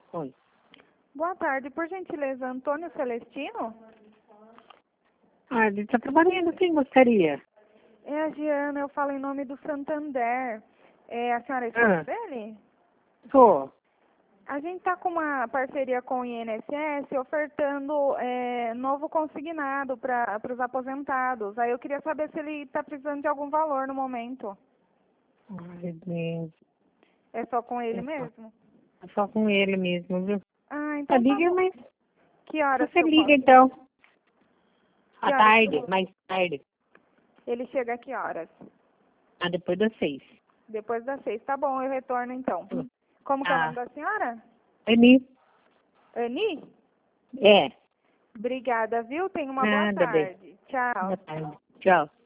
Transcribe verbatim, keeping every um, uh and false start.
Oi. Boa tarde, por gentileza, Antônio Celestino? Ah, ele está trabalhando, quem gostaria? É a Giana, eu falo em nome do Santander. É, a senhora é Ah. esposa dele? Sou. A gente está com uma parceria com o I N S S ofertando é, novo consignado para os aposentados. Aí eu queria saber se ele está precisando de algum valor no momento. Ai, Deus. É só com ele É só, mesmo? é só com ele mesmo, viu? Ah, Tá, então tá liga, bom. mas Que horas você que eu liga posso? então. Que À horas que eu tarde, posso? mais tarde. Ele chega a que horas? Ah, depois das seis. Depois das seis. Tá bom, eu retorno então. Como que é o nome Ah, da senhora? Ani? Ani? É. Obrigada, viu? Tenha uma boa Nada, bem. tarde. Tchau. Boa tarde. Tchau.